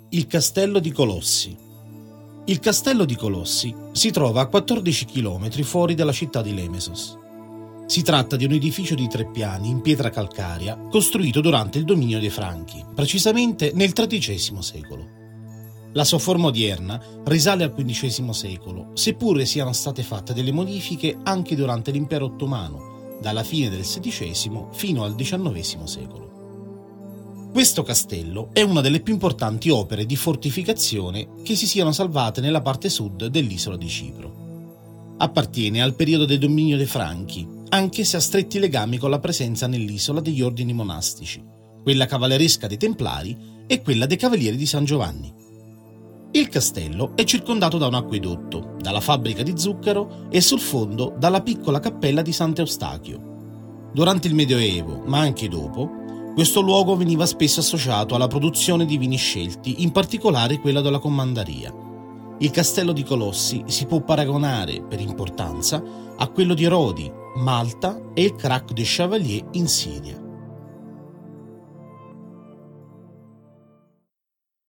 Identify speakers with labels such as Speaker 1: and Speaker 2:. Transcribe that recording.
Speaker 1: Il castello di Colossi. Il castello di Colossi si trova a 14 km fuori dalla città di Lemesos. Si tratta di un edificio di 3 piani in pietra calcarea costruito durante il dominio dei Franchi, precisamente nel XIII secolo. La sua forma odierna risale al XV secolo, seppure siano state fatte delle modifiche anche durante l'impero ottomano, dalla fine del XVI fino al XIX secolo. Questo castello è una delle più importanti opere di fortificazione che si siano salvate nella parte sud dell'isola di Cipro. Appartiene al periodo del dominio dei Franchi, anche se ha stretti legami con la presenza nell'isola degli ordini monastici, quella cavalleresca dei Templari e quella dei Cavalieri di San Giovanni. Il castello è circondato da un acquedotto, dalla fabbrica di zucchero e sul fondo dalla piccola cappella di Sant'Eustachio. Durante il Medioevo, ma anche dopo, questo luogo veniva spesso associato alla produzione di vini scelti, in particolare quella della Commandaria. Il castello di Colossi si può paragonare, per importanza, a quello di Rodi, Malta e il Crac de Chevalier in Siria.